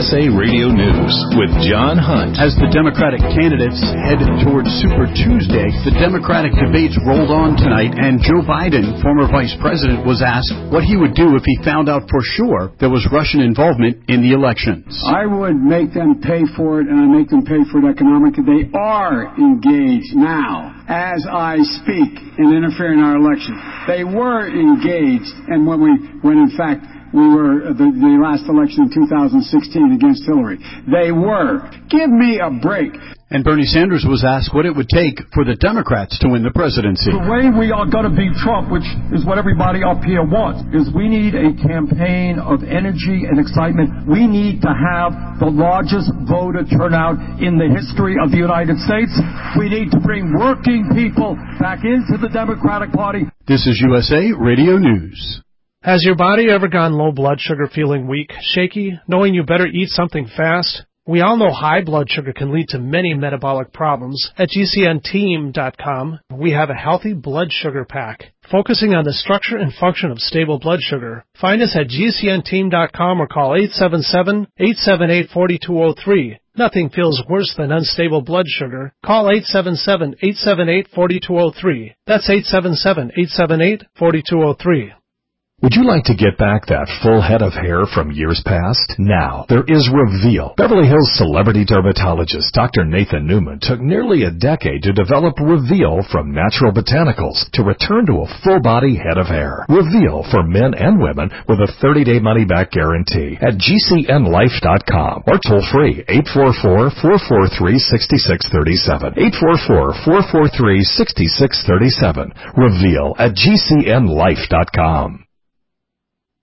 USA Radio News with John Hunt. As the Democratic candidates head towards Super Tuesday, the Democratic debates rolled on tonight, and Joe Biden, former vice president, was asked what he would do if he found out for sure there was Russian involvement in the elections. I would make them pay for it, and I make them pay for it economically. They are engaged now, as I speak, in interfering in our election. They were engaged, and when in fact we were the last election in 2016 against Hillary. They were. Give me a break. And Bernie Sanders was asked what it would take for the Democrats to win the presidency. The way we are going to beat Trump, which is what everybody up here wants, is we need a campaign of energy and excitement. We need to have the largest voter turnout in the history of the United States. We need to bring working people back into the Democratic Party. This is USA Radio News. Has your body ever gone low blood sugar, feeling weak, shaky, knowing you better eat something fast? We all know high blood sugar can lead to many metabolic problems. At GCNteam.com, we have a healthy blood sugar pack, focusing on the structure and function of stable blood sugar. Find us at GCNteam.com or call 877-878-4203. Nothing feels worse than unstable blood sugar. Call 877-878-4203. That's 877-878-4203. Would you like to get back that full head of hair from years past? Now, there is Reveal. Beverly Hills celebrity dermatologist Dr. Nathan Newman took nearly a decade to develop Reveal from natural botanicals to return to a full-body head of hair. Reveal for men and women with a 30-day money-back guarantee at GCNlife.com or toll-free 844-443-6637. 844-443-6637. Reveal at GCNlife.com.